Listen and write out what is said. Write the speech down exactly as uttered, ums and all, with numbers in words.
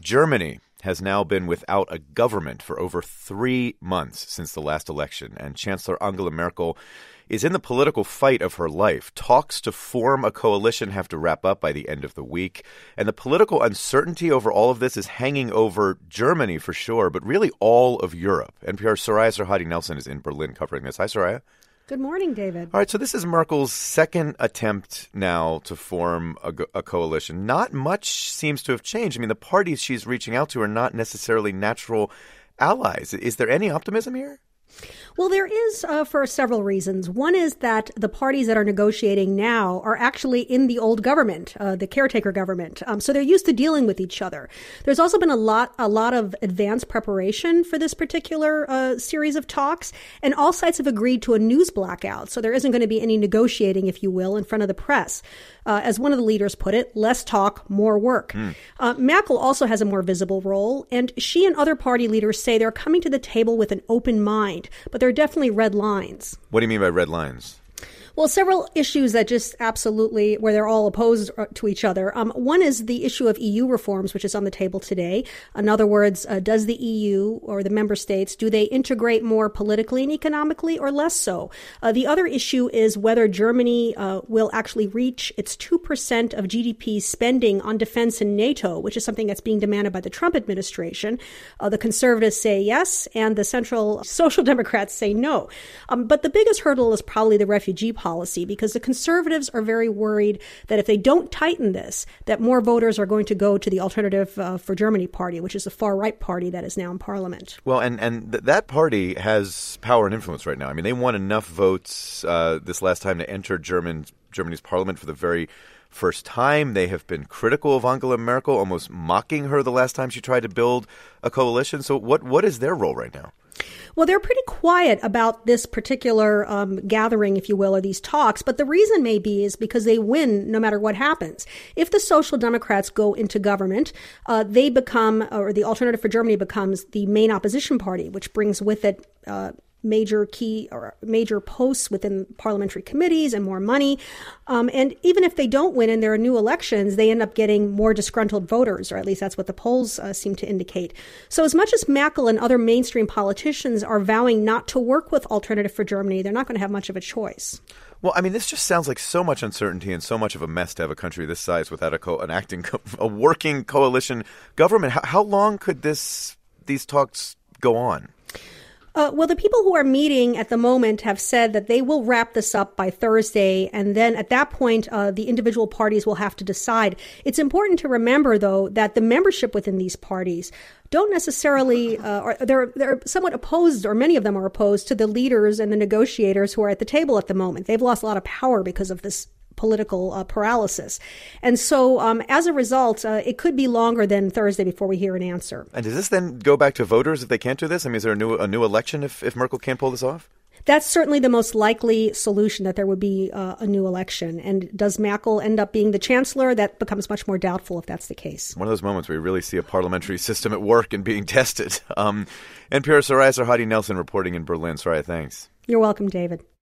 Germany has now been without a government for over three months since the last election, and Chancellor Angela Merkel is in the political fight of her life. Talks to form a coalition have to wrap up by the end of the week, and the political uncertainty over all of this is hanging over Germany for sure, but really all of Europe. N P R's Soraya Sarhadi Nelson is in Berlin covering this. Hi, Soraya. Good morning, David. All right, so this is Merkel's second attempt now to form a, a coalition. Not much seems to have changed. I mean, the parties she's reaching out to are not necessarily natural allies. Is there any optimism here? Well, there is uh, for several reasons. One is that the parties that are negotiating now are actually in the old government, uh, the caretaker government. Um, so they're used to dealing with each other. There's also been a lot, a lot of advanced preparation for this particular uh, series of talks, and all sides have agreed to a news blackout. So there isn't going to be any negotiating, if you will, in front of the press. Uh, as one of the leaders put it, less talk, more work. Mm. Uh, Merkel also has a more visible role, and she and other party leaders say they're coming to the table with an open mind, but there are definitely red lines. What do you mean by red lines? Well, several issues that just absolutely, where they're all opposed to each other. Um, one is the issue of E U reforms, which is on the table today. In other words, uh, does the E U or the member states, do they integrate more politically and economically or less so? Uh, the other issue is whether Germany uh, will actually reach its two percent of G D P spending on defense and NATO, which is something that's being demanded by the Trump administration. Uh, the conservatives say yes, and the central social democrats say no. Um, but the biggest hurdle is probably the refugee policy. policy, because the conservatives are very worried that if they don't tighten this, that more voters are going to go to the Alternative uh, for Germany party, which is the far-right party that is now in parliament. Well, and, and th- that party has power and influence right now. I mean, they won enough votes uh, this last time to enter German, Germany's parliament for the very first time. They have been critical of Angela Merkel, almost mocking her the last time she tried to build a coalition. So what what is their role right now? Well, they're pretty quiet about this particular um, gathering, if you will, or these talks. But the reason may be is because they win no matter what happens. If the Social Democrats go into government, uh, they become, or the Alternative for Germany becomes the main opposition party, which brings with it uh, major key or major posts within parliamentary committees and more money. Um, and even if they don't win and there are new elections, they end up getting more disgruntled voters, or at least that's what the polls uh, seem to indicate. So as much as Merkel and other mainstream politicians are vowing not to work with Alternative for Germany, they're not going to have much of a choice. Well, I mean, this just sounds like so much uncertainty and so much of a mess to have a country this size without a co- an acting, co- a working coalition government. How, how long could this these talks go on? Uh, well, the people who are meeting at the moment have said that they will wrap this up by Thursday. And then at that point, uh, the individual parties will have to decide. It's important to remember, though, that the membership within these parties don't necessarily, uh, or they're, they're somewhat opposed, or many of them are opposed to the leaders and the negotiators who are at the table at the moment. They've lost a lot of power because of this political uh, paralysis. And so um, as a result, uh, it could be longer than Thursday before we hear an answer. And does this then go back to voters if they can't do this? I mean, is there a new a new election if, if Merkel can't pull this off? That's certainly the most likely solution, that there would be uh, a new election. And does Merkel end up being the chancellor? That becomes much more doubtful if that's the case. One of those moments where you really see a parliamentary system at work and being tested. Um, N P R's Soraya Sarhadi Nelson reporting in Berlin. Soraya, thanks. You're welcome, David.